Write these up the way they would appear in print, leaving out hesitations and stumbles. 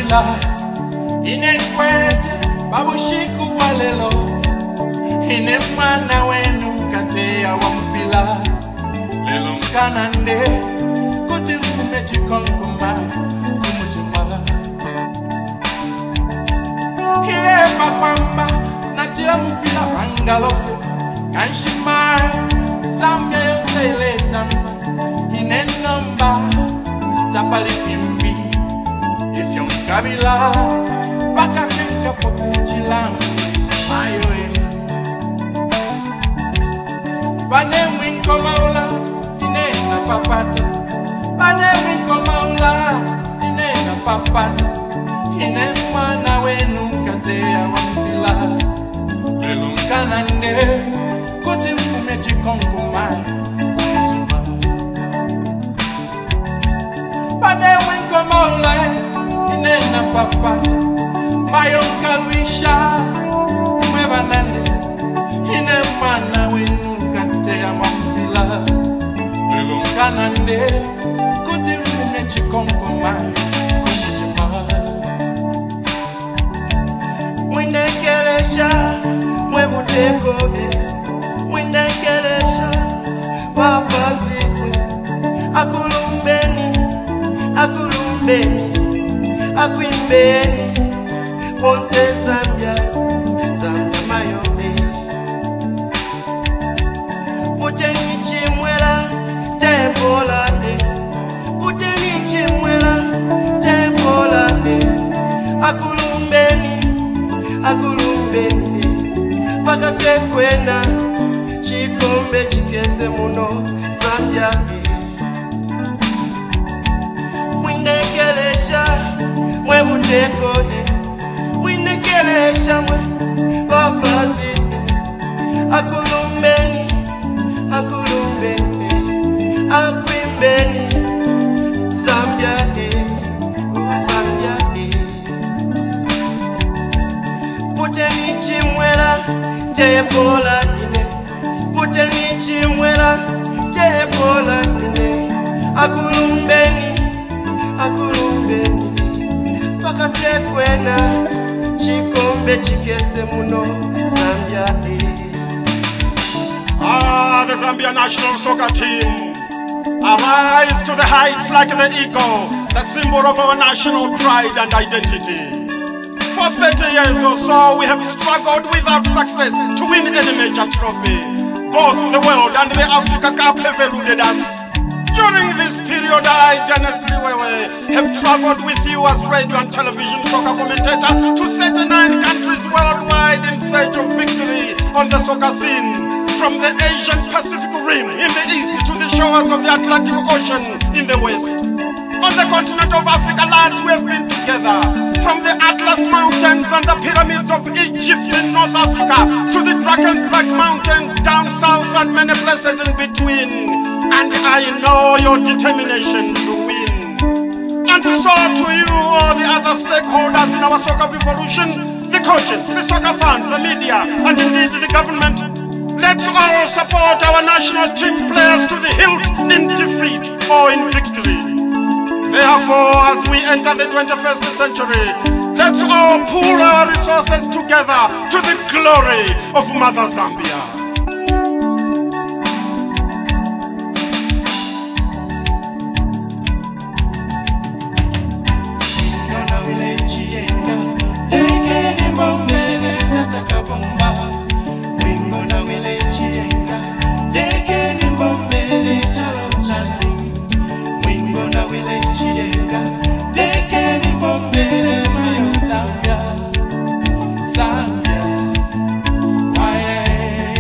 Wambila Inekwete Babushiku walelo Ine mwana wenu katea Wambila Lelo mkanande Kuti mkume chikonkuma Kumuchuma Hiye papamba Natia Wambila Wangalofu Kanshimai Samya yoseiletan Ine namba Tapali pimbi Ifyon kabila Baka finka popi chilang Ayoe Bane mwinko maula Inena papata Bane mwinko maula Inena papata Ine mwana wenu katea Wambila Lelo mkanande Kuti mkume chikonkuma Bane mwinko maula Inena papata Mayo kalwisha Mwevanande Ine mwana wenu katea Wambila Lelo mkanande Kuti mkume chikonkuma Mwinekelesha Mwebutekobe Mwinekelesha Wafazikwe Akulumbeni Akulumbeni Akwimbeni Ponse Zambia Zambia mayobe Puteni chimwela Tempola Puteni chimwela Tempola Akulumbeni Akulumbeni Paka fekwena Chikombe chikese muno Zambia Mwinekelesha Mwebuteko Mwinekelesha mwe Wafazi Akulumbeni Akulumbeni Akwimbeni Zambia Zambia Puteni chimwela Tepola ine Puteni chimwela Tepola ine Akulumbeni Akulumbeni Paka fekwena Chikombe chikese muno Zambia The Zambia national soccer team arise to the heights like the eagle, the symbol of our national pride and identity. For 30 years or so, we have struggled without success to win any major trophy. Both the World and the Africa Cup have eluded us. During this period, I, Dennis Liwewe, have traveled with you as radio and television soccer commentator to 39 countries worldwide in search of victory on the soccer scene. From the Asian Pacific Rim in the east to the shores of the Atlantic Ocean in the west. On the continent of Africa, lands we have been together. From the Atlas Mountains and the pyramids of Egypt in North Africa to the Drakensberg Mountains down south and many places in between. And I know your determination to win. And so to you, all the other stakeholders in our soccer revolution, the coaches, the soccer fans, the media, and indeed the government, let's all support our national team players to the hilt in defeat or in victory. Therefore, as we enter the 21st century, let's all pool our resources together to the glory of Mother Zambia. Zambia, why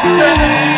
puteni